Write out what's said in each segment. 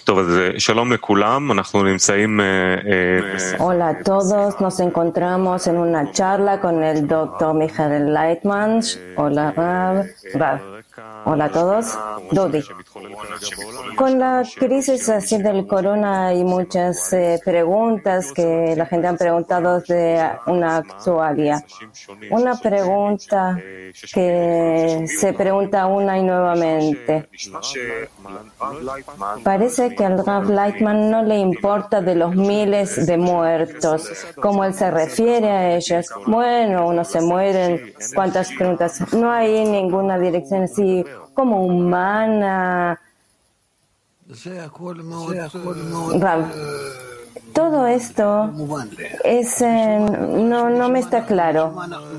Hola a todos, nos encontramos en una charla con el Dr. Michael Leitman. Hola Rav. Hola a todos. Dodi. Con la crisis así del corona hay muchas preguntas que la gente ha preguntado de una actualidad. Una pregunta que se pregunta una y nuevamente. Parece que al Rav Leitman no le importa de los miles de muertos, cómo él se refiere a ellos. Bueno, unos se mueren, cuántas preguntas. No hay ninguna dirección así como humana. Rav, todo esto es, no me está claro.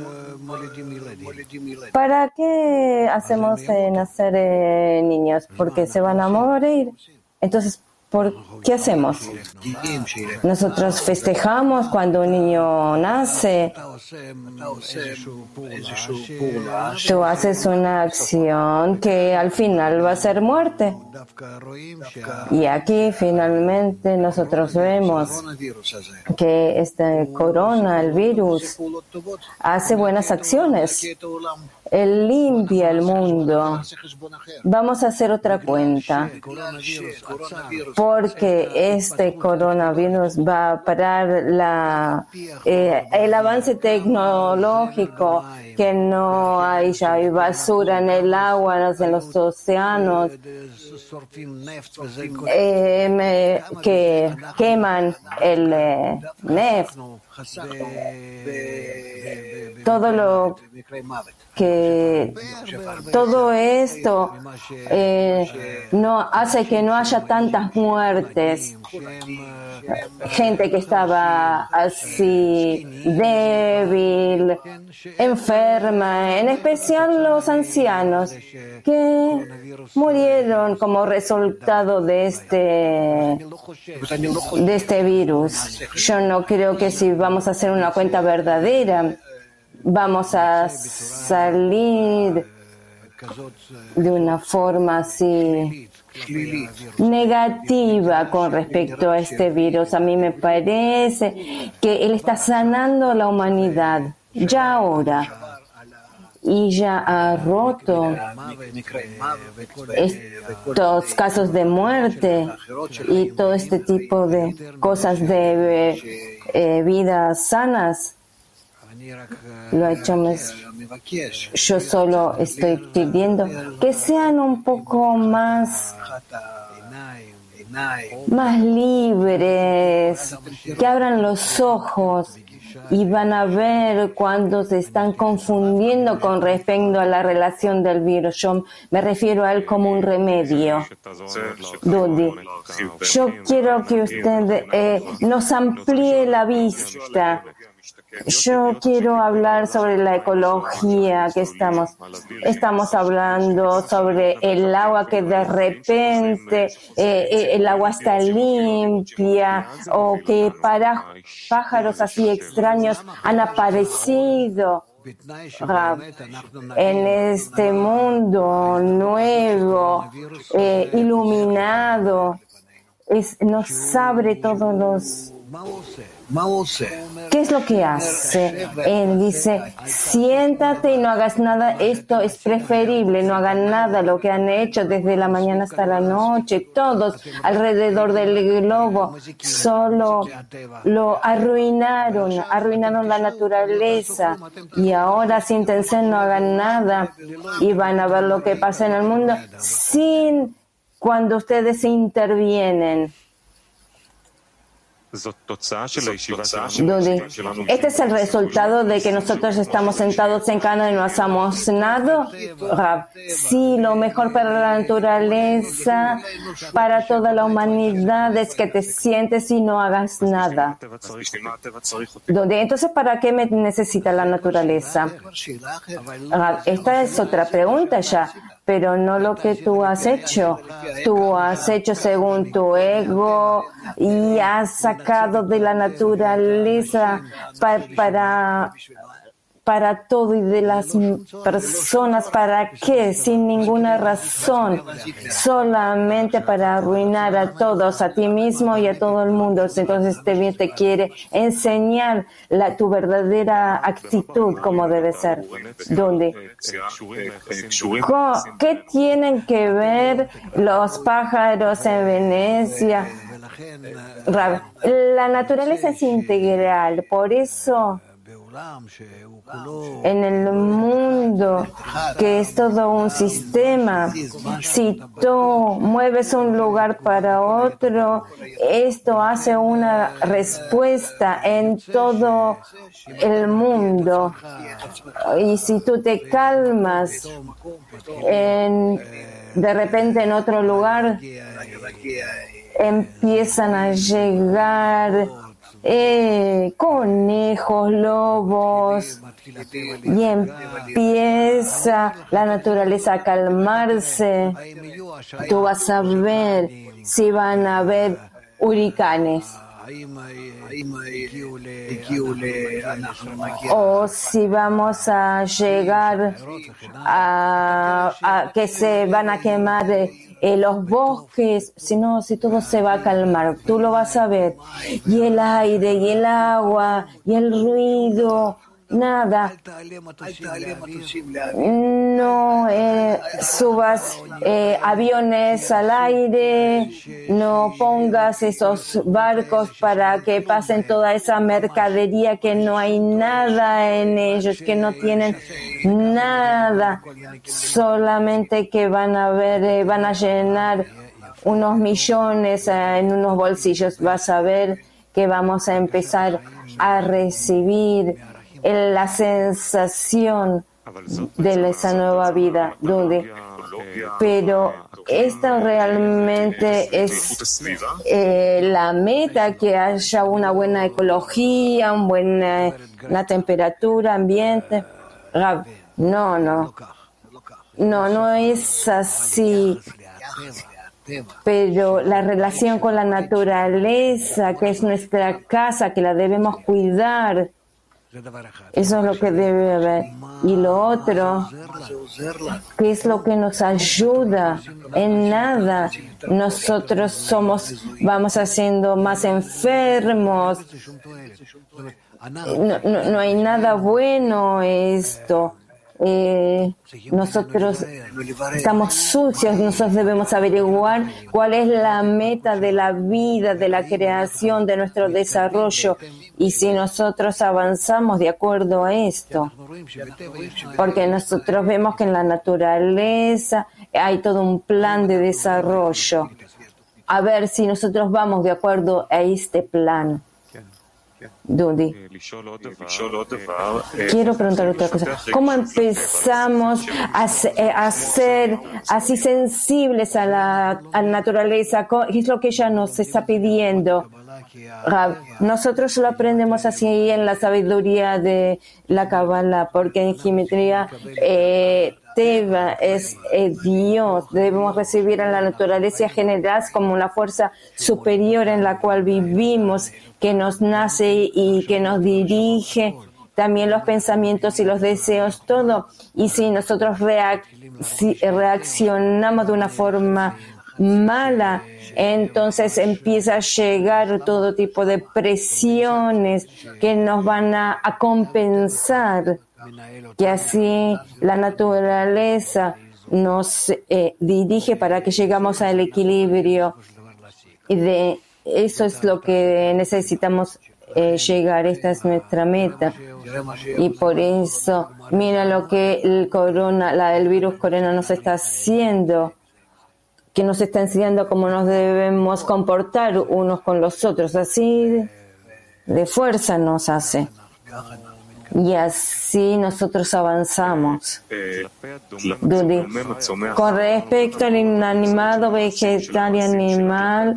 ¿Para qué hacemos nacer niños? ¿Porque se van a morir? Entonces, ¿por qué hacemos? Nosotros festejamos cuando un niño nace. Tú haces una acción que al final va a ser muerte. Y aquí finalmente nosotros vemos que este corona, el virus, hace buenas acciones. Él limpia el mundo. Vamos a hacer otra cuenta. Porque este coronavirus va a parar el avance tecnológico, que no hay ya hay basura en el agua, en los océanos, que queman el neft. Todo esto no hace que no haya tantas muertes. Gente que estaba así débil, enferma, en especial los ancianos que murieron como resultado de este virus. Yo no creo que si vamos a hacer una cuenta verdadera vamos a salir de una forma así negativa con respecto a este virus. A mí me parece que él está sanando a la humanidad ya ahora y ya ha roto estos casos de muerte y todo este tipo de cosas de vidas sanas. Lo ha hecho más. Yo solo estoy pidiendo que sean un poco más libres, que abran los ojos y van a ver cuando se están confundiendo con respecto a la relación del virus. Yo me refiero a él como un remedio. Dodi, yo quiero que usted nos amplíe la vista. Yo quiero hablar sobre la ecología que estamos hablando sobre el agua que de repente el agua está limpia o que pájaros así extraños han aparecido en este mundo nuevo, iluminado. Nos abre todos los... ¿Qué es lo que hace? Él dice, siéntate y no hagas nada, esto es preferible, no hagan nada, lo que han hecho desde la mañana hasta la noche, todos alrededor del globo, solo lo arruinaron la naturaleza y ahora siéntense, no hagan nada y van a ver lo que pasa en el mundo cuando ustedes intervienen. Este es el resultado de que nosotros estamos sentados en cana y no hacemos nada. Sí, lo mejor para la naturaleza, para toda la humanidad, es que te sientes y no hagas nada. Entonces, ¿para qué me necesita la naturaleza? Esta es otra pregunta ya. Pero no lo que tú has hecho. Tú has hecho según tu ego y has sacado de la naturaleza para para todo y de las personas, ¿para qué? Sin ninguna razón, solamente para arruinar a todos, a ti mismo y a todo el mundo. Entonces te quiere enseñar tu verdadera actitud, como debe ser. ¿Dónde? ¿Qué tienen que ver los pájaros en Venecia? La naturaleza es integral, por eso en el mundo, que es todo un sistema, si tú mueves un lugar para otro, esto hace una respuesta en todo el mundo. Y si tú te calmas de repente en otro lugar, empiezan a llegar conejos, lobos, y empieza la naturaleza a calmarse. Tú vas a ver si van a haber huracanes o si vamos a llegar a que se van a quemar los bosques, si todo se va a calmar, tú lo vas a ver. Y el aire, y el agua, y el ruido, nada. No subas aviones al aire, no pongas esos barcos para que pasen toda esa mercadería que no hay nada en ellos, que no tienen nada, solamente que van a llenar unos millones en unos bolsillos. Vas a ver que vamos a empezar a recibir la sensación de esa nueva vida, pero esto realmente es la meta, que haya una buena ecología, una temperatura, ambiente. No es así. Pero la relación con la naturaleza, que es nuestra casa, que la debemos cuidar, eso es lo que debe haber. Y lo otro, ¿qué es lo que nos ayuda? En nada. Nosotros vamos haciendo más enfermos. No hay nada bueno esto. Nosotros estamos sucios, nosotros debemos averiguar cuál es la meta de la vida, de la creación, de nuestro desarrollo, y si nosotros avanzamos de acuerdo a esto, porque nosotros vemos que en la naturaleza hay todo un plan de desarrollo. A ver si nosotros vamos de acuerdo a este plan. Dudi. Quiero preguntar otra cosa. ¿Cómo empezamos a ser así sensibles a la naturaleza? ¿Qué es lo que ella nos está pidiendo? Nosotros lo aprendemos así en la sabiduría de la Kabbalah, porque en geometría Teva es Dios. Debemos recibir a la naturaleza general como una fuerza superior en la cual vivimos, que nos nace y que nos dirige, también los pensamientos y los deseos, todo. Y si nosotros reaccionamos de una forma mala, entonces empieza a llegar todo tipo de presiones que nos van a compensar, que así la naturaleza nos dirige para que llegamos al equilibrio, y de eso es lo que necesitamos llegar. Esta es nuestra meta, y por eso mira lo que el virus corona nos está haciendo, que nos está enseñando cómo nos debemos comportar unos con los otros. Así de fuerza nos hace, y así nosotros avanzamos. Dudi. Con respecto al inanimado, vegetal y animal,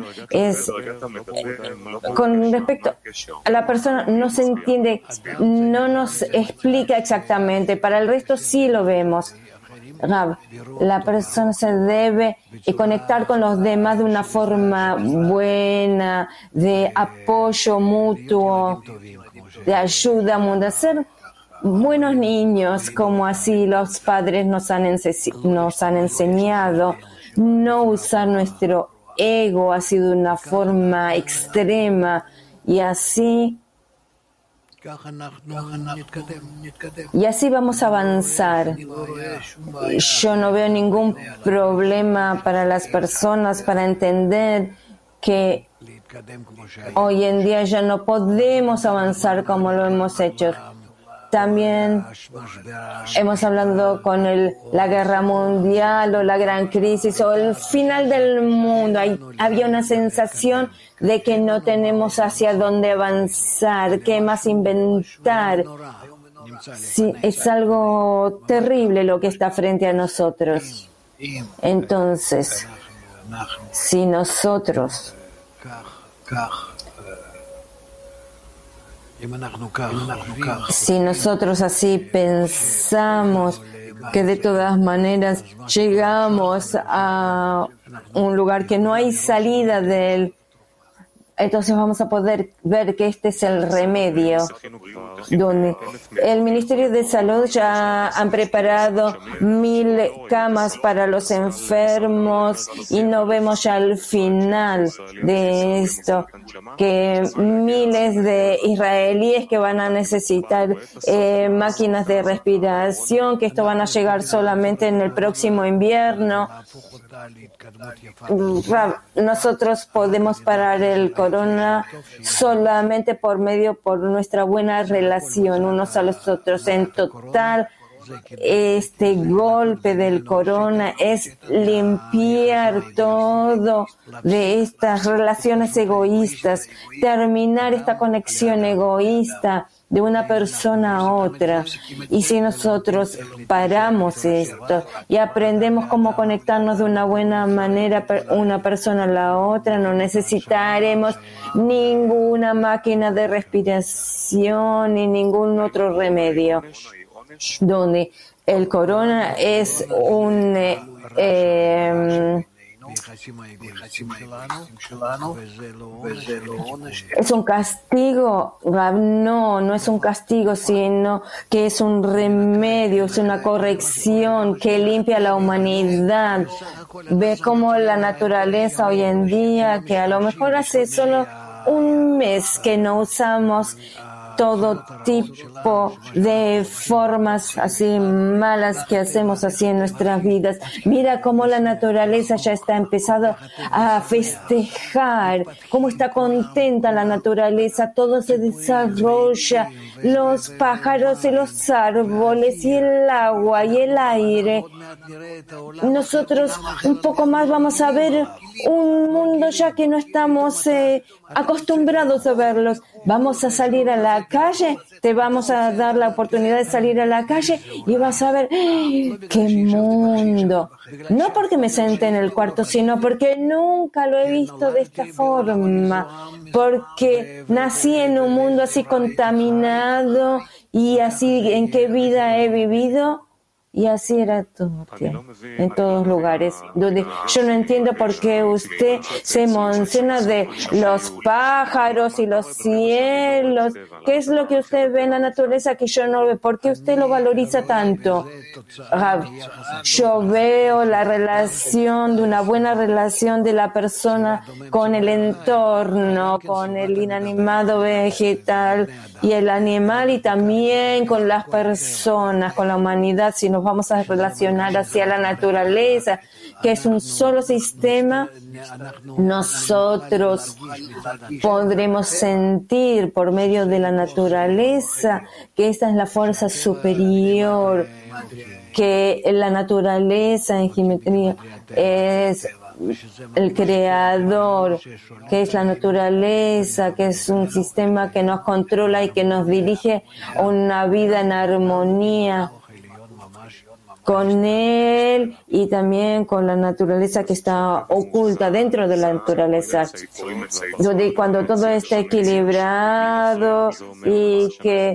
con respecto a la persona no se entiende, no nos explica exactamente. Para el resto sí lo vemos. La persona se debe conectar con los demás de una forma buena, de apoyo mutuo, de ayuda mutua, hacer buenos niños, como así los padres nos han enseñado, no usar nuestro ego así de una forma extrema y así vamos a avanzar. Yo no veo ningún problema para las personas para entender que hoy en día ya no podemos avanzar como lo hemos hecho. También hemos hablado con la guerra mundial o la gran crisis o el final del mundo. Había una sensación de que no tenemos hacia dónde avanzar, qué más inventar. Sí, es algo terrible lo que está frente a nosotros. Entonces, si nosotros así pensamos que de todas maneras llegamos a un lugar que no hay salida de él, entonces vamos a poder ver que este es el remedio, donde el Ministerio de Salud ya han preparado 1000 camas para los enfermos y no vemos ya el final de esto, que miles de israelíes que van a necesitar máquinas de respiración, que esto van a llegar solamente en el próximo invierno. Nosotros podemos parar el corona solamente por nuestra buena relación unos a los otros. En total, este golpe del corona es limpiar todo de estas relaciones egoístas, terminar esta conexión egoísta de una persona a otra. Y si nosotros paramos esto y aprendemos cómo conectarnos de una buena manera una persona a la otra, no necesitaremos ninguna máquina de respiración ni ningún otro remedio. Donde el corona es ¿es un castigo? No es un castigo, sino que es un remedio, es una corrección que limpia la humanidad. Ve cómo la naturaleza hoy en día, que a lo mejor hace solo un mes que no usamos todo tipo de formas así malas que hacemos así en nuestras vidas. Mira cómo la naturaleza ya está empezando a festejar, cómo está contenta la naturaleza, todo se desarrolla, los pájaros y los árboles y el agua y el aire. Nosotros un poco más vamos a ver un mundo ya que no estamos acostumbrados a verlos. Vamos a salir a la calle, te vamos a dar la oportunidad de salir a la calle y vas a ver qué mundo. No porque me senté en el cuarto, sino porque nunca lo he visto de esta forma, porque nací en un mundo así contaminado y así en qué vida he vivido. Y así era todo, en todos lugares, donde yo no entiendo por qué usted se emociona de los pájaros y los cielos. ¿Qué es lo que usted ve en la naturaleza que yo no veo? ¿Por qué usted lo valoriza tanto? Yo veo la relación, de una buena relación de la persona con el entorno, con el inanimado vegetal y el animal, y también con las personas, con la humanidad. Si nos vamos a relacionar hacia la naturaleza, que es un solo sistema, nosotros podremos sentir por medio de la naturaleza que esta es la fuerza superior, que la naturaleza en geometría es el creador, que es la naturaleza, que es un sistema que nos controla y que nos dirige a una vida en armonía con él y también con la naturaleza que está oculta dentro de la naturaleza, donde cuando todo está equilibrado y que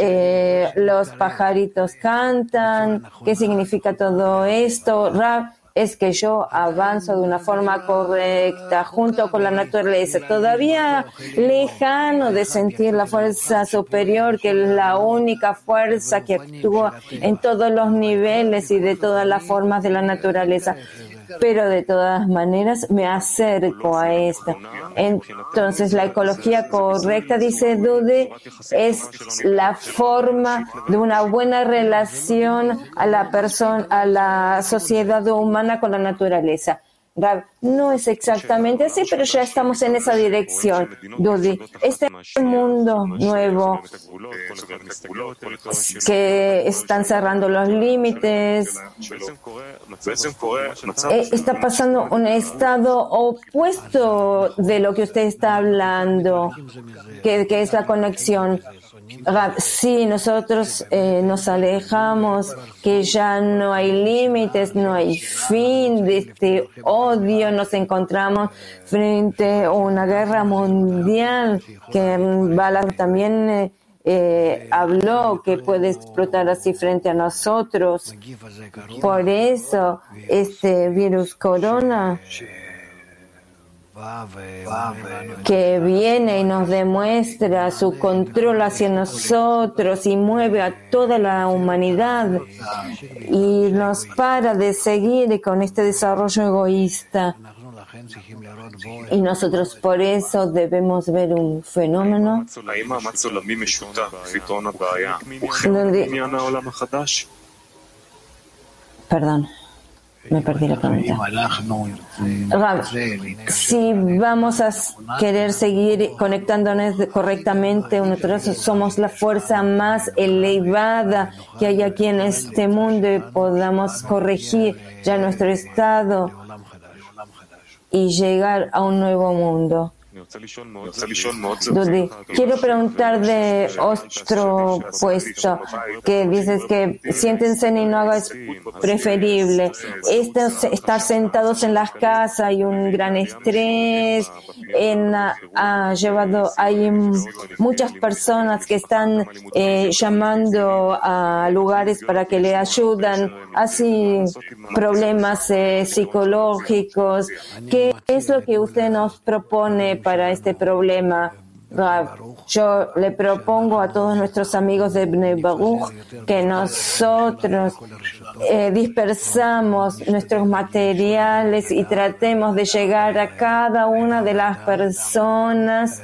los pajaritos cantan. ¿Qué significa todo esto? es que yo avanzo de una forma correcta junto con la naturaleza, todavía lejano de sentir la fuerza superior, que es la única fuerza que actúa en todos los niveles y de todas las formas de la naturaleza. Pero de todas maneras me acerco a esto. Entonces la ecología correcta, dice Dudi, es la forma de una buena relación a la persona, a la sociedad humana con la naturaleza. Rab, no es exactamente así, pero ya estamos en esa dirección, Dudi. Este mundo nuevo que están cerrando los límites, está pasando un estado opuesto de lo que usted está hablando, que es la conexión. Sí, nosotros nos alejamos, que ya no hay límites, no hay fin de este odio, nos encontramos frente a una guerra mundial que Balaam también habló que puede explotar así frente a nosotros. Por eso este virus corona que viene y nos demuestra su control hacia nosotros y mueve a toda la humanidad y nos para de seguir con este desarrollo egoísta. Y nosotros por eso debemos ver un fenómeno donde... Perdón. Me perdí la pregunta. Si vamos a querer seguir conectándonos correctamente, nosotros somos la fuerza más elevada que hay aquí en este mundo y podamos corregir ya nuestro estado y llegar a un nuevo mundo. Dudi, quiero preguntar de otro puesto que dices que siéntense y no hagas preferible. Estar sentados en las casas y un gran estrés ha llevado, hay muchas personas que están llamando a lugares para que le ayudan, así problemas psicológicos. ¿Qué es lo que usted nos propone para este problema? Yo le propongo a todos nuestros amigos de Bnei Baruch que nosotros dispersamos nuestros materiales y tratemos de llegar a cada una de las personas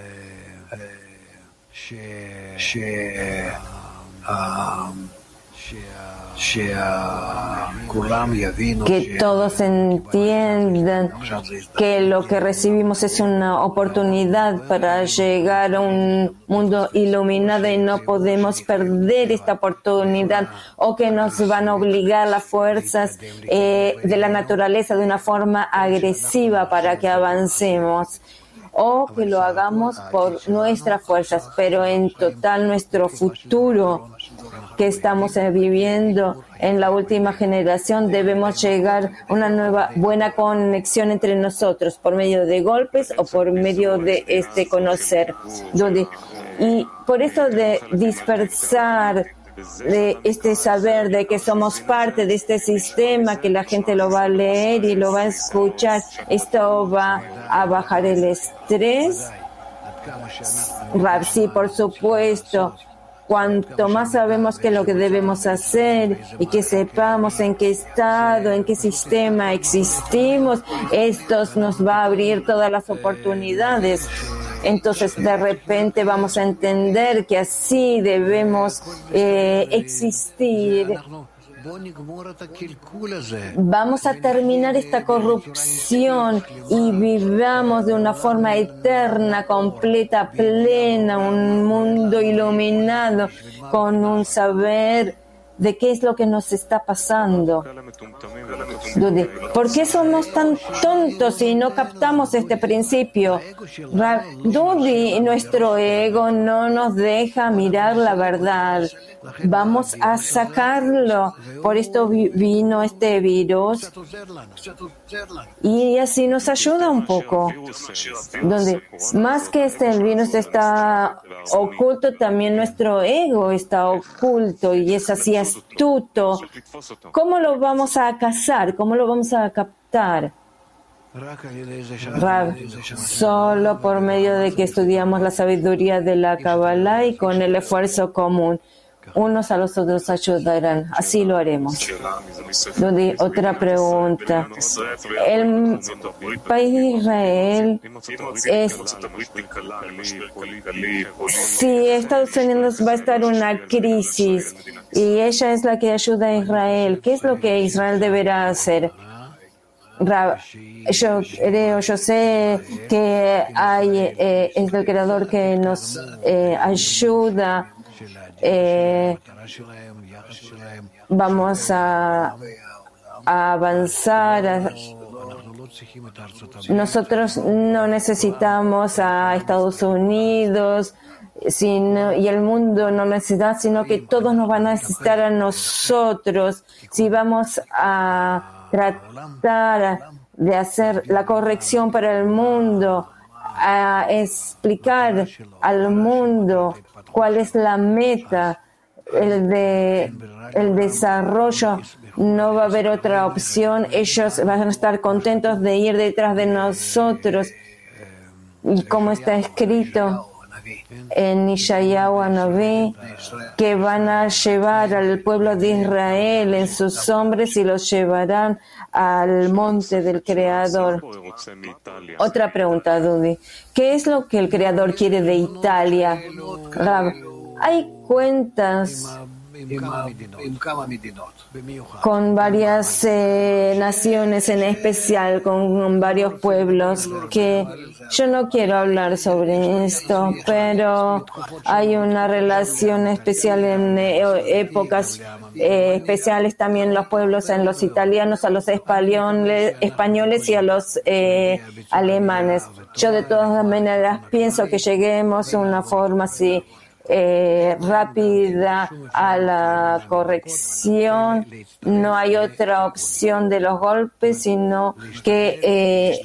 que todos entiendan que lo que recibimos es una oportunidad para llegar a un mundo iluminado y no podemos perder esta oportunidad, o que nos van a obligar las fuerzas de la naturaleza de una forma agresiva para que avancemos, o que lo hagamos por nuestras fuerzas, pero en total nuestro futuro que estamos viviendo en la última generación, debemos llegar a una nueva buena conexión entre nosotros por medio de golpes o por medio de conocer. Y por eso de dispersar de este saber de que somos parte de este sistema, que la gente lo va a leer y lo va a escuchar, esto va a bajar el estrés. Sí, por supuesto. Cuanto más sabemos qué es lo que debemos hacer y que sepamos en qué estado, en qué sistema existimos, esto nos va a abrir todas las oportunidades. Entonces, de repente vamos a entender que así debemos existir. Vamos a terminar esta corrupción y vivamos de una forma eterna, completa, plena, un mundo iluminado con un saber de qué es lo que nos está pasando. Dudi, ¿por qué somos tan tontos y no captamos este principio? Dudi, nuestro ego no nos deja mirar la verdad. Vamos a sacarlo. Por esto vino este virus. Y así nos ayuda un poco. Donde más que el virus está oculto, también nuestro ego está oculto y es así astuto. ¿Cómo lo vamos a cazar? ¿Cómo lo vamos a captar? Rab, solo por medio de que estudiamos la sabiduría de la Kabbalah y con el esfuerzo común. Unos a los otros ayudarán. Así lo haremos. Otra pregunta. El país de Israel si Estados Unidos va a estar en una crisis y ella es la que ayuda a Israel, ¿qué es lo que Israel deberá hacer? Yo sé que es el Creador que nos ayuda. Vamos a avanzar. Nosotros no necesitamos a Estados Unidos y el mundo no necesita, sino que todos nos van a necesitar a nosotros. Si vamos a tratar de hacer la corrección para el mundo, a explicar al mundo cuál es la meta, el desarrollo, no va a haber otra opción. Ellos van a estar contentos de ir detrás de nosotros. Y como está escrito en Yeshayahu Hanaví, que van a llevar al pueblo de Israel en sus hombres y los llevarán al monte del Creador. Otra pregunta, Dudi. ¿Qué es lo que el Creador quiere de Italia? Rab, hay cuentas con varias naciones, en especial con varios pueblos, que yo no quiero hablar sobre esto, pero hay una relación especial en épocas especiales también los pueblos, en los italianos, a los españoles y a los alemanes. Yo de todas maneras pienso que lleguemos a una forma así rápida a la corrección. No hay otra opción de los golpes, sino que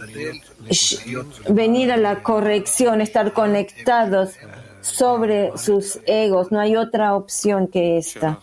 venir a la corrección, estar conectados sobre sus egos. No hay otra opción que esta.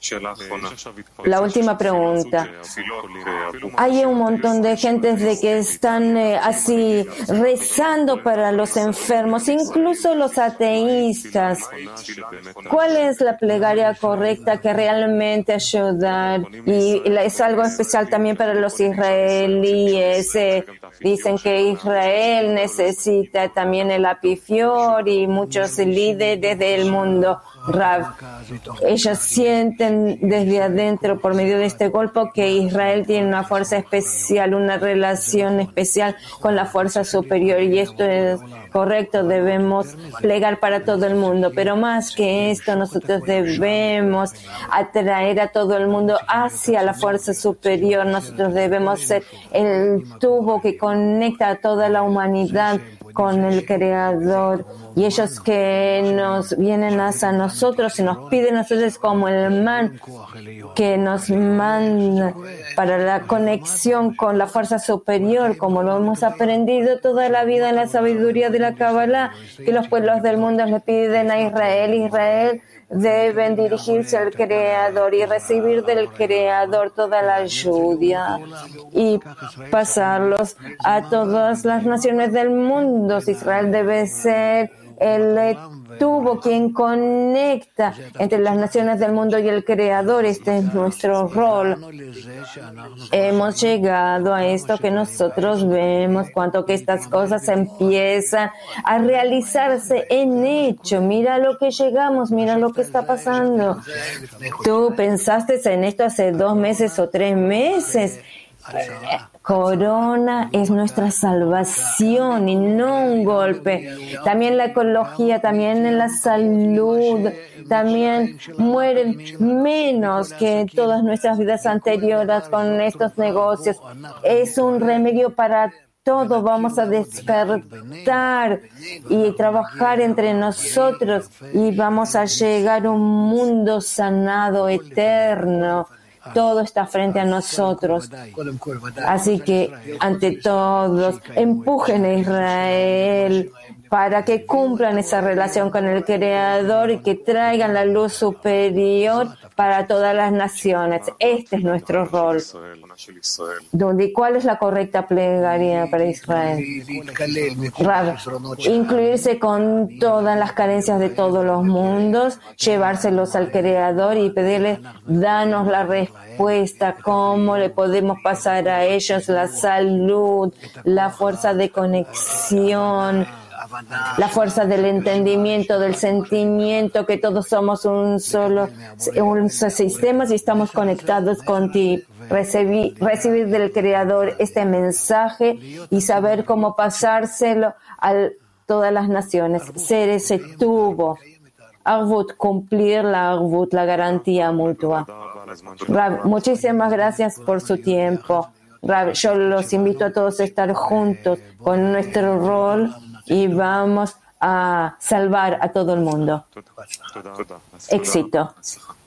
La última pregunta. Hay un montón de gente de que están así rezando para los enfermos, incluso los ateístas. ¿Cuál es la plegaria correcta que realmente ayudar? Y es algo especial también para los israelíes. Dicen que Israel necesita también el apifior y muchos líderes del mundo. Rav, ellos sienten desde adentro por medio de este golpe que Israel tiene una fuerza especial, una relación especial con la fuerza superior, y esto es correcto. Debemos plegar para todo el mundo, pero más que esto, nosotros debemos atraer a todo el mundo hacia la fuerza superior. Nosotros debemos ser el tubo que conecta a toda la humanidad con el Creador, y ellos que nos vienen hacia nosotros y nos piden a nosotros como el man que nos manda para la conexión con la fuerza superior, como lo hemos aprendido toda la vida en la sabiduría de la Kabbalah, que los pueblos del mundo le piden a Israel deben dirigirse al Creador y recibir del Creador toda la ayuda y pasarlos a todas las naciones del mundo. Israel debe ser el tubo quien conecta entre las naciones del mundo y el Creador. Este es nuestro rol. Hemos llegado a esto que nosotros vemos, cuanto que estas cosas empiezan a realizarse en hecho. Mira lo que llegamos, mira lo que está pasando. ¿Tú pensaste en esto hace 2 meses o 3 meses? Corona es nuestra salvación y no un golpe. También la ecología, también en la salud, también mueren menos que todas nuestras vidas anteriores con estos negocios. Es un remedio para todo. Vamos a despertar y trabajar entre nosotros y vamos a llegar a un mundo sanado, eterno. todo está frente a nosotros. Así que, ante todos, empujen a Israel para que cumplan esa relación con el Creador y que traigan la luz superior para todas las naciones. Este es nuestro rol. ¿Cuál es la correcta plegaria para Israel? Incluirse con todas las carencias de todos los mundos, llevárselos al Creador y pedirle, danos la respuesta, cómo le podemos pasar a ellos la salud, la fuerza de conexión, la fuerza del entendimiento, del sentimiento, que todos somos un solo sistema y estamos conectados contigo. Recibir del Creador este mensaje y saber cómo pasárselo a todas las naciones. Ser ese tubo. Arvut, cumplir la Arvut, la garantía mutua. Rab, muchísimas gracias por su tiempo. Rab, yo los invito a todos a estar juntos con nuestro rol y vamos a salvar a todo el mundo. Éxito.